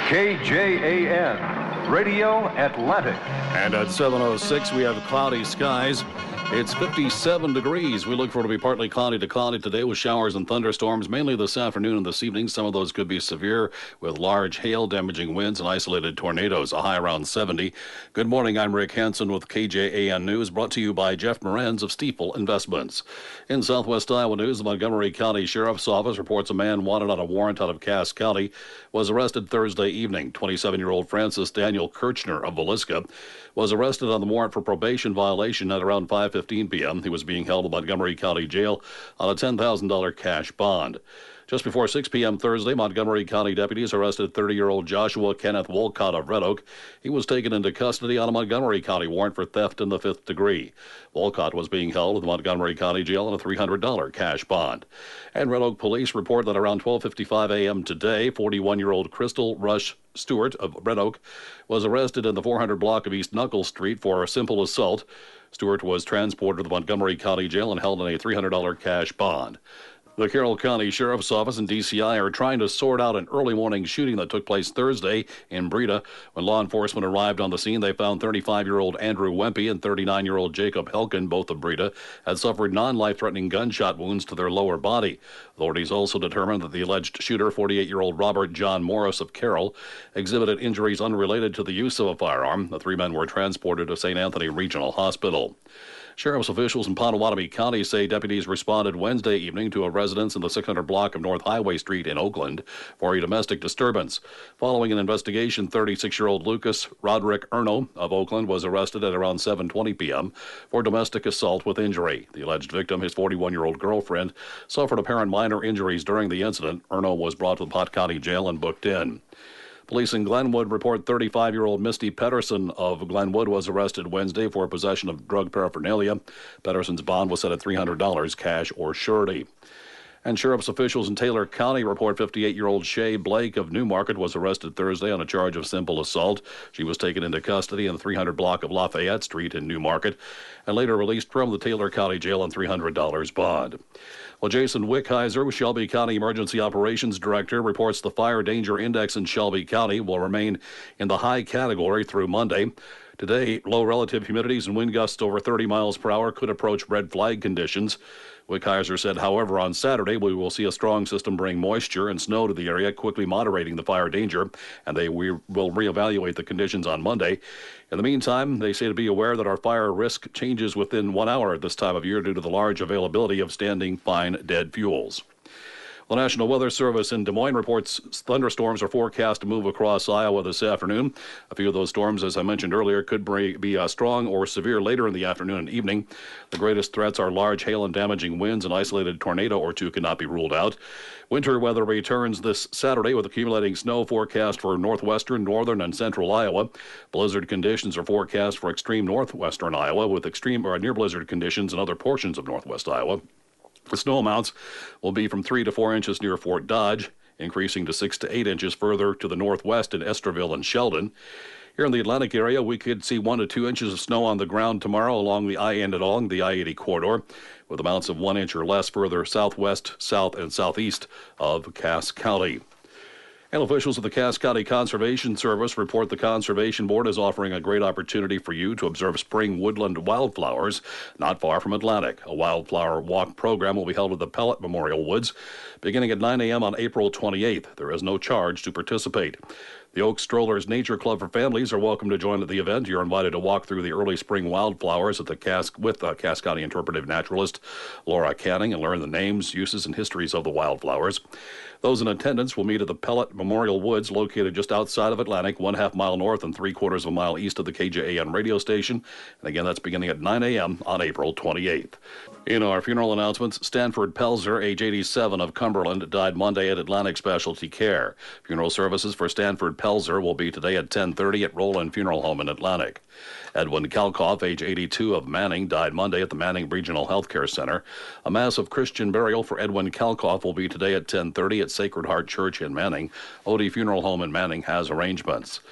KJAN, Radio Atlantic. And at 7:06, we have cloudy skies. It's 57 degrees. We look for it to be partly cloudy to cloudy today with showers and thunderstorms, mainly this afternoon and this evening. Some of those could be severe with large hail, damaging winds, and isolated tornadoes, a high around 70. Good morning. I'm Rick Hansen with KJAN News, brought to you by Jeff Moranz of Stiefel Investments. In Southwest Iowa news, the Montgomery County Sheriff's Office reports a man wanted on a warrant out of Cass County was arrested Thursday evening. 27-year-old Francis Daniel Kirchner of Villisca was arrested on the warrant for probation violation at around 5:15 p.m. He was being held at Montgomery County Jail on a $10,000 cash bond. Just before 6 p.m. Thursday, Montgomery County deputies arrested 30-year-old Joshua Kenneth Wolcott of Red Oak. He was taken into custody on a Montgomery County warrant for theft in the 5th degree. Wolcott was being held at the Montgomery County Jail on a $300 cash bond. And Red Oak police report that around 12:55 a.m. today, 41-year-old Crystal Rush Stewart of Red Oak was arrested in the 400 block of East Knuckles Street for a simple assault. Stewart was transported to the Montgomery County Jail and held on a $300 cash bond. The Carroll County Sheriff's Office and DCI are trying to sort out an early morning shooting that took place Thursday in Breda. When law enforcement arrived on the scene, they found 35-year-old Andrew Wempe and 39-year-old Jacob Helkin, both of Breda, had suffered non-life-threatening gunshot wounds to their lower body. Authorities also determined that the alleged shooter, 48-year-old Robert John Morris of Carroll, exhibited injuries unrelated to the use of a firearm. The three men were transported to St. Anthony Regional Hospital. Sheriff's officials in Pottawatomie County say deputies responded Wednesday evening to a residence in the 600 block of North Highway Street in Oakland for a domestic disturbance. Following an investigation, 36-year-old Lucas Roderick Erno of Oakland was arrested at around 7:20 p.m. for domestic assault with injury. The alleged victim, his 41-year-old girlfriend, suffered apparent minor injuries during the incident. Erno was brought to the Pot County Jail and booked in. Police in Glenwood report 35-year-old Misty Pedersen of Glenwood was arrested Wednesday for possession of drug paraphernalia. Pedersen's bond was set at $300 cash or surety. And sheriff's officials in Taylor County report 58-year-old Shay Blake of Newmarket was arrested Thursday on a charge of simple assault. She was taken into custody in the 300 block of Lafayette Street in Newmarket and later released from the Taylor County Jail on $300 bond. Well, Jason Wickheiser, Shelby County Emergency Operations Director, reports the fire danger index in Shelby County will remain in the high category through Monday. Today, low relative humidities and wind gusts over 30 miles per hour could approach red flag conditions. Wickheiser said, however, on Saturday, we will see a strong system bring moisture and snow to the area, quickly moderating the fire danger, and they will reevaluate the conditions on Monday. In the meantime, they say to be aware that our fire risk changes within 1 hour at this time of year due to the large availability of standing fine dead fuels. The National Weather Service in Des Moines reports thunderstorms are forecast to move across Iowa this afternoon. A few of those storms, as I mentioned earlier, could be strong or severe later in the afternoon and evening. The greatest threats are large hail and damaging winds. An isolated tornado or two cannot be ruled out. Winter weather returns this Saturday with accumulating snow forecast for northwestern, northern, and central Iowa. Blizzard conditions are forecast for extreme northwestern Iowa with extreme or near blizzard conditions in other portions of northwest Iowa. The snow amounts will be from 3 to 4 inches near Fort Dodge, increasing to 6 to 8 inches further to the northwest in Estherville and Sheldon. Here in the Atlantic area, we could see 1 to 2 inches of snow on the ground tomorrow along the I-80 corridor, with amounts of 1 inch or less further southwest, south, and southeast of Cass County. And officials of the Cass County Conservation Service report the Conservation Board is offering a great opportunity for you to observe spring woodland wildflowers not far from Atlantic. A wildflower walk program will be held at the Pellet Memorial Woods beginning at 9 a.m. on April 28th. There is no charge to participate. The Oak Strollers Nature Club for families are welcome to join at the event. You're invited to walk through the early spring wildflowers with Cass County interpretive naturalist Laura Canning and learn the names, uses, and histories of the wildflowers. Those in attendance will meet at the Pellet Memorial Woods, located just outside of Atlantic, 1/2 mile north and 3/4 of a mile east of the KJAN radio station. And again, that's beginning at 9 a.m. on April 28th. In our funeral announcements, Stanford Pelzer, age 87 of Cumberland, died Monday at Atlantic Specialty Care. Funeral services for Stanford Pelzer will be today at 10:30 at Roland Funeral Home in Atlantic. Edwin Kalkoff, age 82 of Manning, died Monday at the Manning Regional Healthcare Center. A mass of Christian burial for Edwin Kalkoff will be today at 10:30 at Sacred Heart Church in Manning. Odie Funeral Home in Manning has arrangements.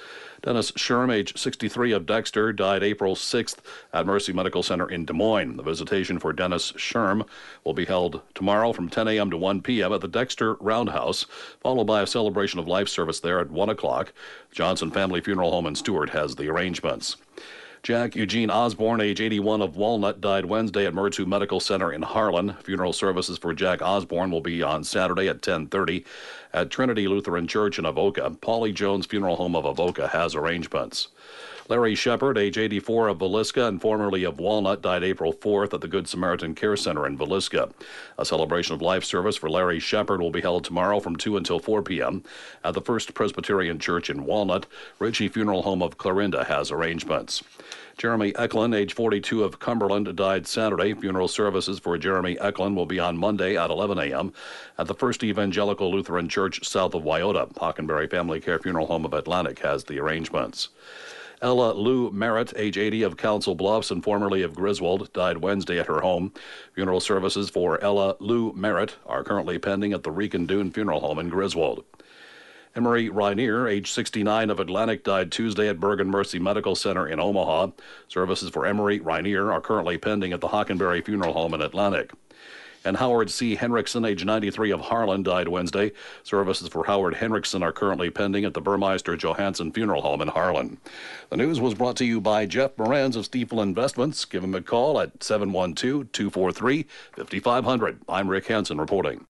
Dennis Sherm, age 63 of Dexter, died April 6th at Mercy Medical Center in Des Moines. The visitation for Dennis Sherm will be held tomorrow from 10 a.m. to 1 p.m. at the Dexter Roundhouse, followed by a celebration of life service there at 1 o'clock. Johnson Family Funeral Home in Stewart has the arrangements. Jack Eugene Osborne, age 81 of Walnut, died Wednesday at Mertu Medical Center in Harlan. Funeral services for Jack Osborne will be on Saturday at 10:30 at Trinity Lutheran Church in Avoca. Paulie Jones Funeral Home of Avoca has arrangements. Larry Shepard, age 84 of Villisca and formerly of Walnut, died April 4th at the Good Samaritan Care Center in Villisca. A celebration of life service for Larry Shepard will be held tomorrow from 2 until 4 p.m. at the First Presbyterian Church in Walnut. Ritchie Funeral Home of Clarinda has arrangements. Jeremy Eklund, age 42 of Cumberland, died Saturday. Funeral services for Jeremy Eklund will be on Monday at 11 a.m. at the First Evangelical Lutheran Church south of Wyoda. Hockenberry Family Care Funeral Home of Atlantic has the arrangements. Ella Lou Merritt, age 80 of Council Bluffs and formerly of Griswold, died Wednesday at her home. Funeral services for Ella Lou Merritt are currently pending at the Rican Dune Funeral Home in Griswold. Emery Rainier, age 69 of Atlantic, died Tuesday at Bergen Mercy Medical Center in Omaha. Services for Emery Rainier are currently pending at the Hockenberry Funeral Home in Atlantic. And Howard C. Henriksen, age 93 of Harlan, died Wednesday. Services for Howard Henriksen are currently pending at the Burmeister Johansson Funeral Home in Harlan. The news was brought to you by Jeff Moranz of Stiefel Investments. Give him a call at 712-243-5500. I'm Rick Hansen reporting.